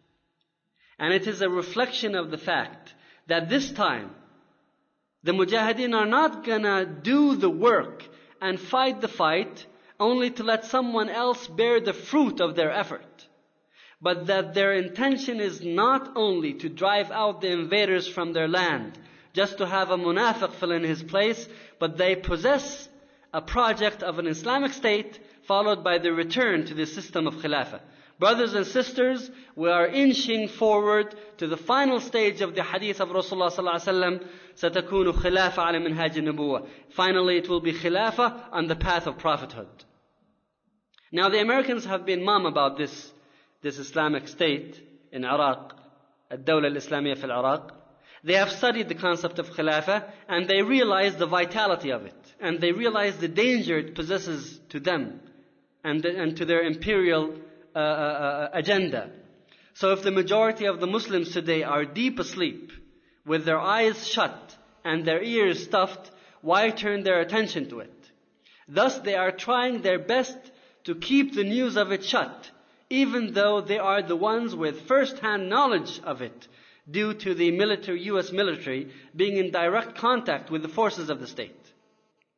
And it is a reflection of the fact that this time, the Mujahideen are not gonna do the work and fight the fight only to let someone else bear the fruit of their effort. But that their intention is not only to drive out the invaders from their land, just to have a munafiq fill in his place, but they possess a project of an Islamic state followed by the return to the system of Khilafah. Brothers and sisters, we are inching forward to the final stage of the hadith of Rasulullah sallallahu alaihi wasallam, سَتَكُونُ خِلَافَةً عَلَى مِنْهَاجِ النُّبُوَّةِ. Finally, it will be Khilafah on the path of prophethood. Now, the Americans have been mum about this Islamic state in Iraq, الدولة الإسلامية في العراق. They have studied the concept of Khilafah and they realize the vitality of it. And they realize the danger it possesses to them and to their imperial agenda. So if the majority of the Muslims today are deep asleep, with their eyes shut and their ears stuffed, why turn their attention to it? Thus they are trying their best to keep the news of it shut, even though they are the ones with first-hand knowledge of it, due to the US military being in direct contact with the forces of the state.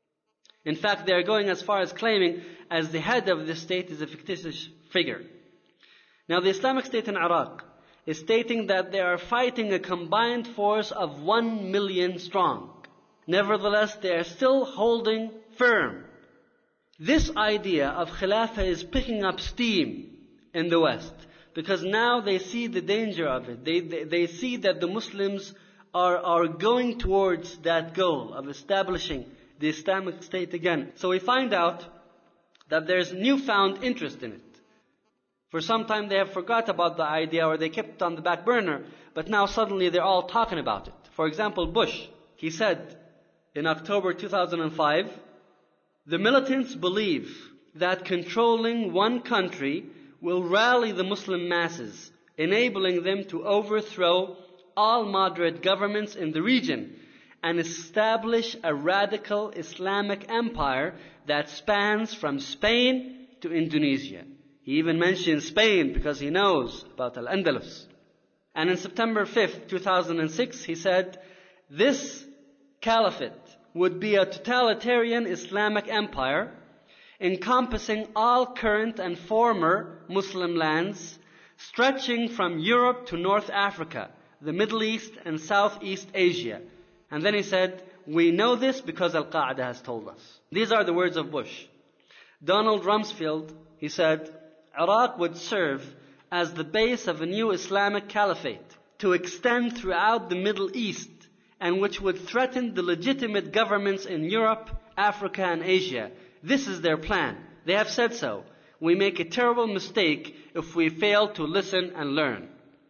In fact, they are going as far as claiming as the head of this state is a fictitious figure. Now, the Islamic State in Iraq is stating that they are fighting a combined force of 1 million strong. Nevertheless, they are still holding firm. This idea of Khilafah is picking up steam in the West, because now they see the danger of it. They see that the Muslims are going towards that goal of establishing the Islamic State again. So we find out that there's newfound interest in it. For some time they have forgot about the idea, or they kept it on the back burner, but now suddenly they're all talking about it. For example, Bush, he said in October 2005, the militants believe that controlling one country will rally the Muslim masses, enabling them to overthrow all moderate governments in the region and establish a radical Islamic empire that spans from Spain to Indonesia. He even mentions Spain because he knows about Al-Andalus. And in September 5th, 2006, he said, this caliphate would be a totalitarian Islamic empire encompassing all current and former Muslim lands, stretching from Europe to North Africa, the Middle East and Southeast Asia. And then he said, we know this because Al-Qaeda has told us. These are the words of Bush. Donald Rumsfeld, he said, Iraq would serve as the base of a new Islamic caliphate to extend throughout the Middle East, and which would threaten the legitimate governments in Europe, Africa, and Asia. This is their plan. They have said so. We make a terrible mistake if we fail to listen and learn.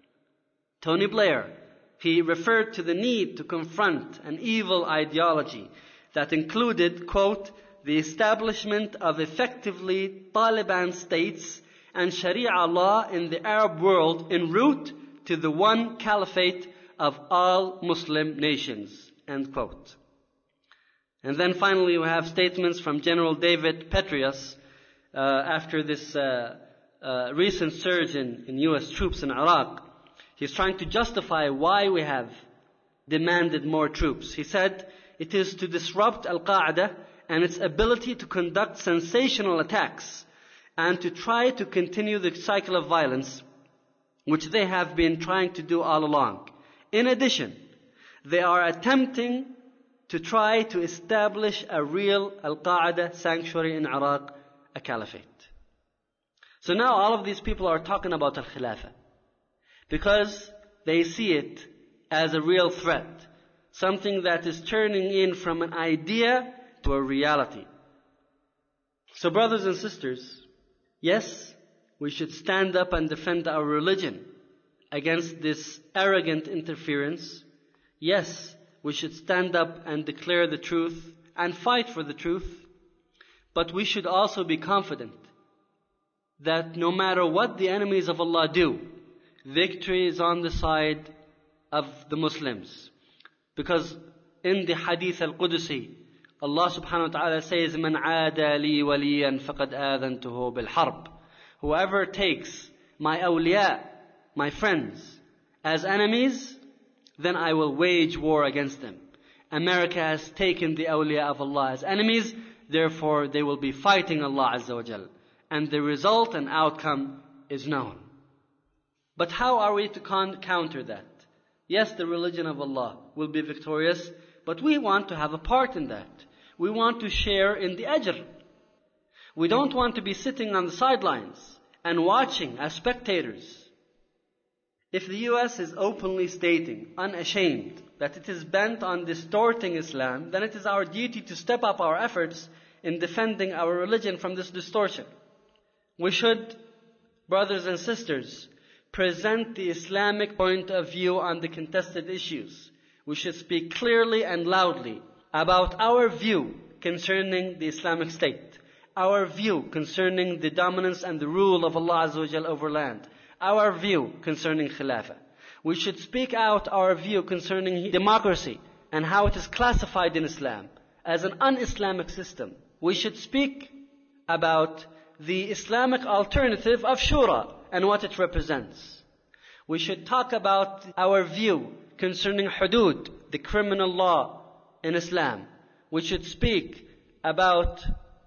Tony Blair, he referred to the need to confront an evil ideology that included, quote, the establishment of effectively Taliban states and Sharia law in the Arab world en route to the one caliphate of all Muslim nations, end quote. And then finally we have statements from General David Petraeus after this recent surge in U.S. troops in Iraq. He's trying to justify why we have demanded more troops. He said, it is to disrupt Al-Qaeda and its ability to conduct sensational attacks and to try to continue the cycle of violence which they have been trying to do all along. In addition, they are attempting to try to establish a real Al-Qaeda sanctuary in Iraq, a caliphate. So now all of these people are talking about Al-Khilafah because they see it as a real threat, something that is turning in from an idea to a reality. So brothers and sisters, yes, we should stand up and defend our religion against this arrogant interference. Yes, we should stand up and declare the truth and fight for the truth. But we should also be confident that no matter what the enemies of Allah do, victory is on the side of the Muslims. Because in the Hadith al-Qudsi, Allah subhanahu wa ta'ala says, مَنْ عَادَ لِي وَلِيًّا فَقَدْ آذَنْتُهُ بِالْحَرْبِ. Whoever takes my awliya, my friends, as enemies, then I will wage war against them. America has taken the awliya of Allah as enemies, therefore they will be fighting Allah Azza wa Jal. And the result and outcome is known. But how are we to counter that? Yes, the religion of Allah will be victorious, but we want to have a part in that. We want to share in the ajr. We don't want to be sitting on the sidelines and watching as spectators. If the US is openly stating, unashamed, that it is bent on distorting Islam, then it is our duty to step up our efforts in defending our religion from this distortion. We should, brothers and sisters, present the Islamic point of view on the contested issues. We should speak clearly and loudly about our view concerning the Islamic State, our view concerning the dominance and the rule of Allah Azza wa Jal over land, our view concerning Khilafah. We should speak out our view concerning democracy and how it is classified in Islam as an un-Islamic system. We should speak about the Islamic alternative of Shura and what it represents. We should talk about our view concerning hudud, the criminal law in Islam. We should speak about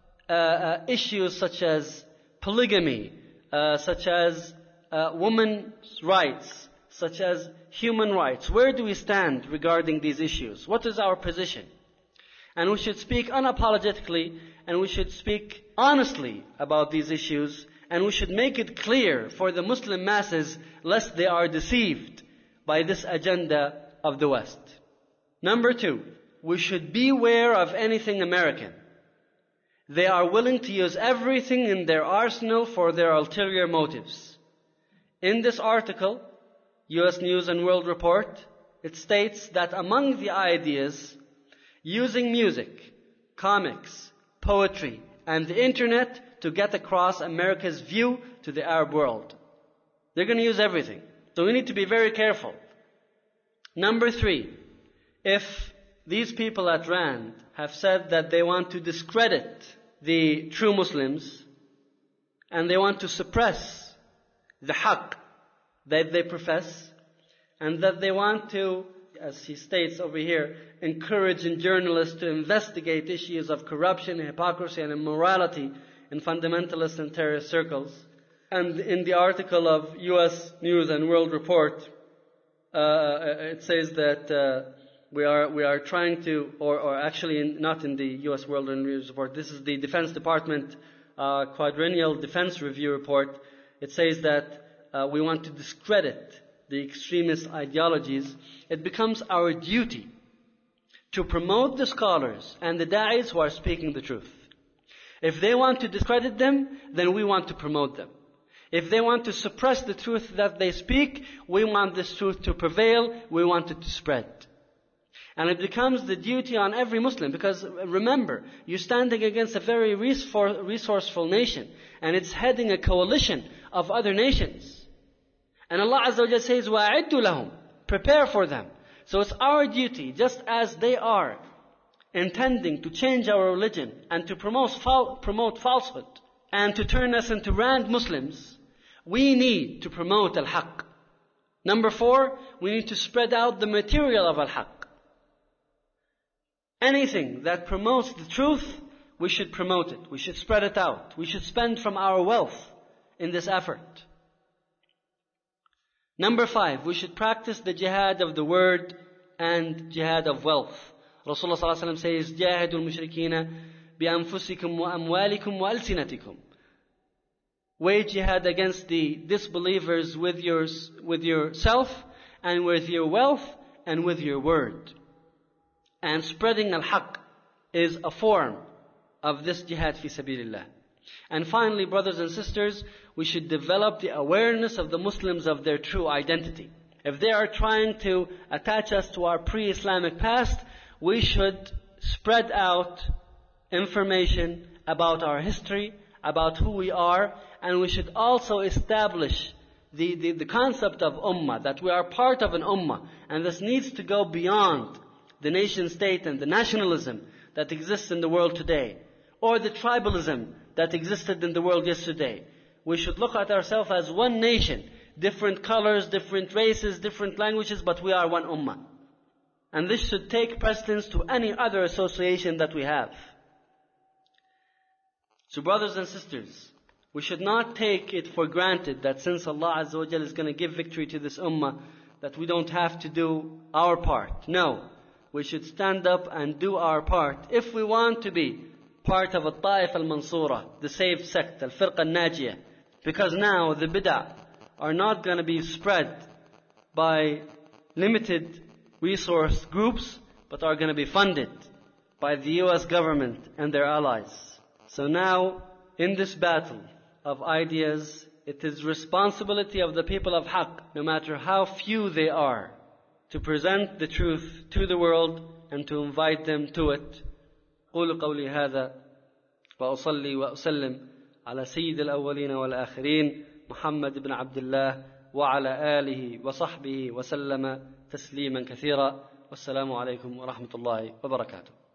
issues such as polygamy, such as women's rights, such as human rights. Where do we stand regarding these issues? What is our position? And we should speak unapologetically, and we should speak honestly about these issues, and we should make it clear for the Muslim masses lest they are deceived by this agenda of the West. Number 2, we should beware of anything American. They are willing to use everything in their arsenal for their ulterior motives. In this article, US News and World Report, it states that among the ideas, using music, comics, poetry, and the internet to get across America's view to the Arab world. They're going to use everything. So we need to be very careful. Number 3, if these people at RAND have said that they want to discredit the true Muslims and they want to suppress the haqq that they profess, and that they want to, as he states over here, encourage journalists to investigate issues of corruption, hypocrisy, and immorality in fundamentalist and terrorist circles. And in the article of US News and World Report, it says that we are trying to, or actually not in the US World News Report, this is the Defense Department Quadrennial Defense Review Report. It says that we want to discredit the extremist ideologies. It becomes our duty to promote the scholars and the da'is who are speaking the truth. If they want to discredit them, then we want to promote them. If they want to suppress the truth that they speak, we want this truth to prevail, we want it to spread. And it becomes the duty on every Muslim, because remember, you're standing against a very resourceful nation, and it's heading a coalition of other nations. And Allah Azza wa Jalla says, وَأَعِدُّ لَهُمْ, prepare for them. So it's our duty, just as they are intending to change our religion and to promote falsehood and to turn us into RAND Muslims, we need to promote al-haqq. Number 4, we need to spread out the material of al-haqq. Anything that promotes the truth, we should promote it. We should spread it out. We should spend from our wealth in this effort. Number 5, we should practice the jihad of the word and jihad of wealth. Rasulullah ﷺ says, جَاهِدُوا الْمُشْرِكِينَ بِأَنفُسِكُمْ وَأَمْوَالِكُمْ وَأَلْسِنَتِكُمْ. Wage jihad against the disbelievers with yourself and with your wealth and with your word. And spreading al-haqq is a form of this jihad fi sabilillah. And finally, brothers and sisters, we should develop the awareness of the Muslims of their true identity. If they are trying to attach us to our pre-Islamic past, we should spread out information about our history, about who we are, and we should also establish the concept of ummah, that we are part of an ummah, and this needs to go beyond the nation state and the nationalism that exists in the world today, or the tribalism that existed in the world yesterday. We should look at ourselves as one nation, different colors, different races, different languages, but we are one ummah. And this should take precedence to any other association that we have. So brothers and sisters, we should not take it for granted that since Allah Azza wa Jalla is going to give victory to this ummah, that we don't have to do our part. No, we should stand up and do our part if we want to be part of al-Ta'if al-Mansura, the saved sect, al-Firqa al-Najiyah. Because now the bid'ah are not going to be spread by limited resource groups, but are going to be funded by the US government and their allies. So now, in this battle of ideas, it is responsibility of the people of Haqq, no matter how few they are, to present the truth to the world and to invite them to it. قولوا قولي هذا وأصلي وأسلم على سيد الأولين والآخرين محمد بن عبد الله وعلى آله وصحبه وسلم تسليما كثيرا والسلام عليكم ورحمة الله وبركاته.